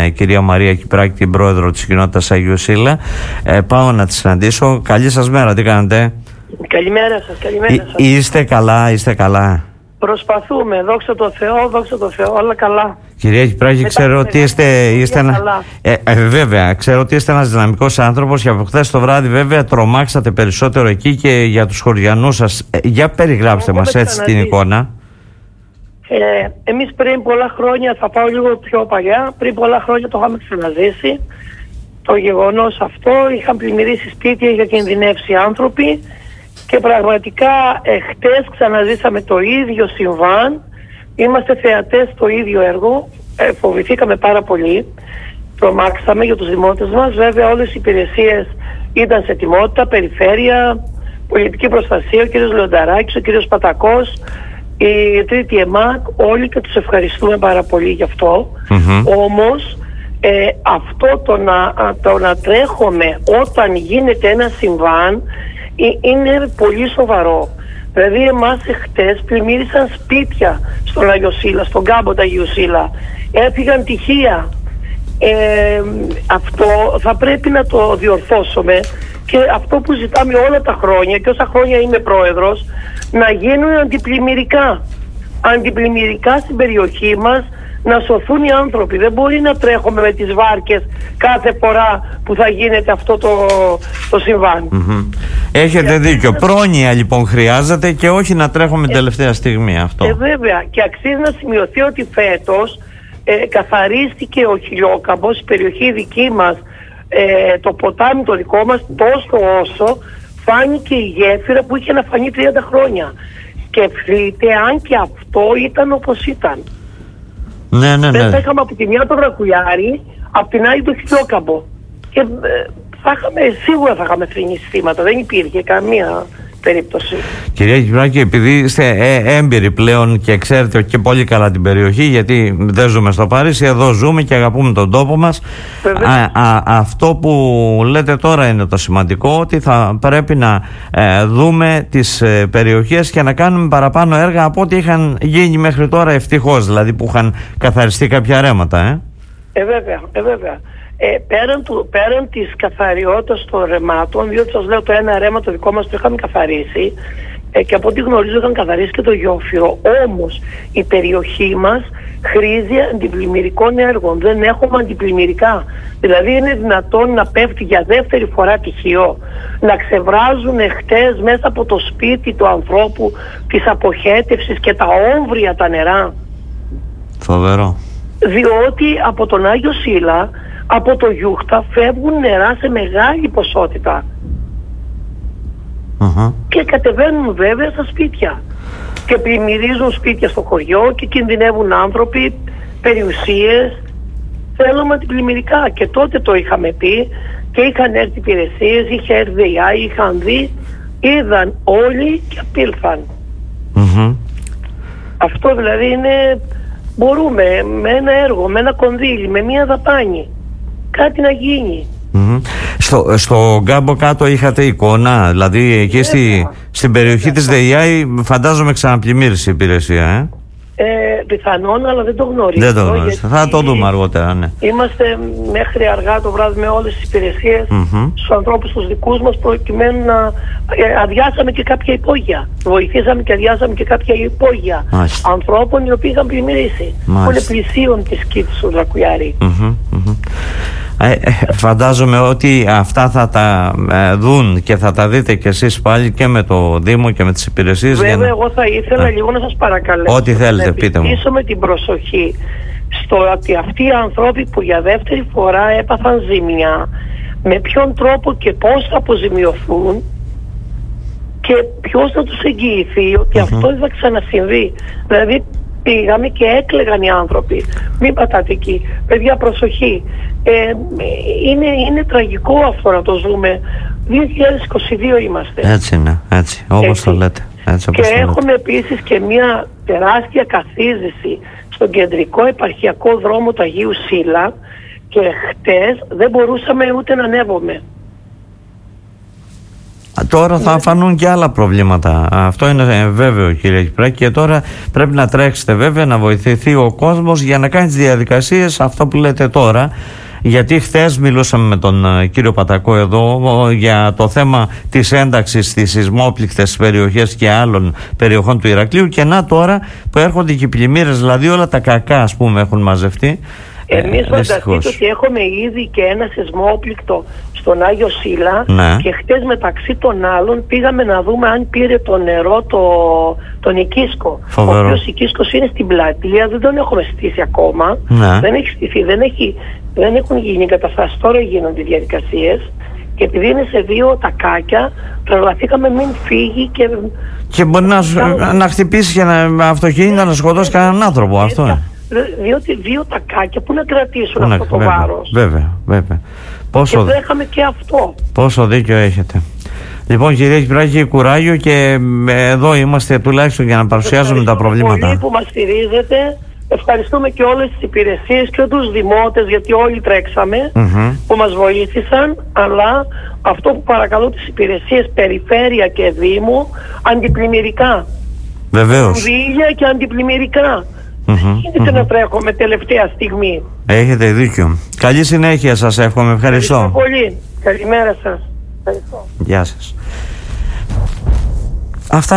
κυρία Μαρία Κυπράκη, την πρόεδρο της κοινότητας Αγίου Σίλα. Πάω να τη συναντήσω. Καλή σας μέρα, τι κάνετε? Καλημέρα σας, καλημέρα σας. Είστε καλά, είστε καλά? Προσπαθούμε, δόξα τω Θεώ, όλα καλά. Κυρία Κυπράκη, ξέρω ότι βέβαια, ξέρω ότι είστε ένας δυναμικός άνθρωπος και από χθες το βράδυ βέβαια τρομάξατε περισσότερο εκεί και για τους χωριανούς σας. Για περιγράψτε μας έτσι την εικόνα. Εμείς πριν πολλά χρόνια, θα πάω λίγο πιο παλιά, πριν πολλά χρόνια το είχαμε ξαναζήσει. Το γεγονός αυτό, είχαν πλημμυρίσει σπίτια, είχαν κινδυνεύσει άνθρωποι και πραγματικά χτες ξαναζήσαμε το ίδιο συμβάν. Είμαστε θεατές στο ίδιο έργο, φοβηθήκαμε πάρα πολύ, τρομάξαμε για τους δημότες μας. Βέβαια όλες οι υπηρεσίες ήταν σε ετοιμότητα, περιφέρεια, πολιτική προστασία, ο κύριος Λονταράκης, ο κύριος Πατακός, η τρίτη ΕΜΑΚ, όλοι, και τους ευχαριστούμε πάρα πολύ γι' αυτό. Όμως αυτό το να τρέχουμε όταν γίνεται ένα συμβάν είναι πολύ σοβαρό. Δηλαδή εμάς χτες πλημμύρισαν σπίτια στον Άγιο Σίλα, στον κάμπο του Αγίου Σίλα. Έφυγαν τυχεία. Αυτό θα πρέπει να το διορθώσουμε και αυτό που ζητάμε όλα τα χρόνια και όσα χρόνια είμαι πρόεδρος, να γίνουν αντιπλημμυρικά στην περιοχή μας, να σωθούν οι άνθρωποι. Δεν μπορεί να τρέχουμε με τις βάρκες κάθε φορά που θα γίνεται αυτό το συμβάν. Έχετε δίκιο. Πρόνοια λοιπόν χρειάζεται και όχι να τρέχουμε τελευταία στιγμή αυτό. Βέβαια. Και αξίζει να σημειωθεί ότι φέτος καθαρίστηκε ο Χιλιόκαμπος, η περιοχή δική μας, το ποτάμι το δικό μας, τόσο όσο φάνηκε η γέφυρα που είχε να φανεί 30 χρόνια. Σκεφτείτε αν και αυτό ήταν όπως ήταν. Ναι. Δεν θα είχαμε από τη μια το Βρακουλιάρι, από την άλλη το Χιλιόκαμπο. Και σίγουρα θα είχαμε θρηνιστήματα, δεν υπήρχε καμία περίπτωση. Κυρία Κυπράκη, επειδή είστε έμπειροι πλέον και ξέρετε και πολύ καλά την περιοχή, γιατί δεν ζούμε στο Παρίσι, εδώ ζούμε και αγαπούμε τον τόπο μας. Αυτό που λέτε τώρα είναι το σημαντικό, ότι θα πρέπει να δούμε τις περιοχές και να κάνουμε παραπάνω έργα από ό,τι είχαν γίνει μέχρι τώρα, ευτυχώς, δηλαδή που είχαν καθαριστεί κάποια ρέματα. Βέβαια. Πέραν της καθαριότητας των ρεμάτων, διότι σας λέω το ένα ρέμα το δικό μας το είχαμε καθαρίσει και από ό,τι γνωρίζω είχαν καθαρίσει και το γεώφυρο, όμως η περιοχή μας χρήζει αντιπλημμυρικών έργων. Δεν έχουμε αντιπλημμυρικά. Δηλαδή είναι δυνατόν να πέφτει για δεύτερη φορά τυχείο, να ξεβράζουν χτες μέσα από το σπίτι του ανθρώπου της αποχέτευσης και τα όμβρια τα νερά. Φοβερό. Διότι από τον Άγιο Σίλα, από το Γιούχτα φεύγουν νερά σε μεγάλη ποσότητα και κατεβαίνουν βέβαια στα σπίτια και πλημμυρίζουν σπίτια στο χωριό και κινδυνεύουν άνθρωποι, περιουσίες. Θέλουμε αντιπλημμυρικά και τότε το είχαμε πει και είχαν έρθει υπηρεσίες, είχε έρθει ΔΕΙΑ, είχαν δει, είδαν όλοι και απήλθαν. Αυτό δηλαδή είναι, μπορούμε με ένα έργο, με ένα κονδύλι, με μια δαπάνη κάτι να γίνει. Στο κάμπο κάτω είχατε εικόνα, δηλαδή εκεί στην περιοχή της ΔΕΙΑ φαντάζομαι ξαναπλημμύρισε η υπηρεσία. Πιθανόν, αλλά δεν το γνωρίζω. Δεν το γνωρίζω. Θα το δούμε αργότερα, ναι. Είμαστε μέχρι αργά το βράδυ με όλες τις υπηρεσίες στους ανθρώπους τους δικούς μας, προκειμένου να αδειάσαμε και κάποια υπόγεια. Βοηθήσαμε και αδειάσαμε και κάποια υπόγεια ανθρώπων οι οποίοι είχαν πλημμυρίσει. Πολύ πλησίων της Κίτης του Δρακουλιάρη. Φαντάζομαι ότι αυτά θα τα δουν και θα τα δείτε κι εσείς πάλι και με το Δήμο και με τις υπηρεσίες. Βέβαια, εγώ θα ήθελα λίγο να σας παρακαλέσω. Ό,τι θέλετε, πείτε μου. Να επιστήσουμε την προσοχή στο ότι αυτοί οι άνθρωποι που για δεύτερη φορά έπαθαν ζημιά, με ποιον τρόπο και πώς θα αποζημιωθούν και ποιος θα τους εγγυηθεί ότι αυτό δεν θα ξανασυμβεί. Δηλαδή πήγαμε και έκλαιγαν οι άνθρωποι. Μην πατάτε εκεί. Παιδιά, προσοχή. Είναι τραγικό αυτό να το ζούμε. 2022 είμαστε. Έτσι είναι, έτσι, όπως το λέτε. Και έχουμε επίσης και μια τεράστια καθίζηση στον κεντρικό επαρχιακό δρόμο του Αγίου Σίλα και χτες δεν μπορούσαμε ούτε να ανέβουμε. Τώρα θα φανούν και άλλα προβλήματα. Αυτό είναι βέβαιο, κύριε Κυπράκη. Και τώρα πρέπει να τρέξετε, βέβαια, να βοηθηθεί ο κόσμος για να κάνει τις διαδικασίες, αυτό που λέτε τώρα. Γιατί χθες μιλούσαμε με τον κύριο Πατακό εδώ για το θέμα της ένταξης στις σεισμόπληκτες περιοχές και άλλων περιοχών του Ηρακλείου, και να τώρα που έρχονται και οι πλημμύρες, δηλαδή όλα τα κακά, ας πούμε, έχουν μαζευτεί. Εμείς φανταστείτε ότι έχουμε ήδη και ένα σεισμόπληκτο στον Άγιο Σίλα, ναι. Και χτες μεταξύ των άλλων πήγαμε να δούμε αν πήρε το νερό τον Οικίσκο. Φοβερό. Ο οποίος Οικίσκος είναι στην πλατεία, δεν τον έχουμε στήσει ακόμα, ναι. Δεν έχει στηθεί, δεν έχουν γίνει εγκαταστάσεις, τώρα γίνονται οι διαδικασίες, και επειδή είναι σε 2 τακάκια τρελαθήκαμε μην φύγει και μπορεί να χτυπήσει και ένα αυτοκίνητο, να σκοτώσει κανέναν άνθρωπο. Αυτό. Διότι 2 τακάκια που να κρατήσουν αυτό το βάρος. Βέβαια. Και βρέχαμε και αυτό. Πόσο δίκιο έχετε. Λοιπόν, κύριε Κυπράκη, κουράγιο, και εδώ είμαστε τουλάχιστον για να παρουσιάζουμε τα προβλήματα. Πολύ που μας στηρίζετε. Ευχαριστούμε και όλες τις υπηρεσίες και τους δημότες, γιατί όλοι τρέξαμε, που μας βοήθησαν, αλλά αυτό που παρακαλώ τις υπηρεσίες περιφέρεια και δήμου, αντιπλημμυρικά. Βεβαίως. Βίλια και αντιπλημμυρικά. Γίνεται να τρέχουμε τελευταία στιγμή. Έχετε δίκιο. Καλή συνέχεια σας εύχομαι. Ευχαριστώ. Ευχαριστώ πολύ. Καλημέρα σας. Ευχαριστώ. Γεια σας. Αυτά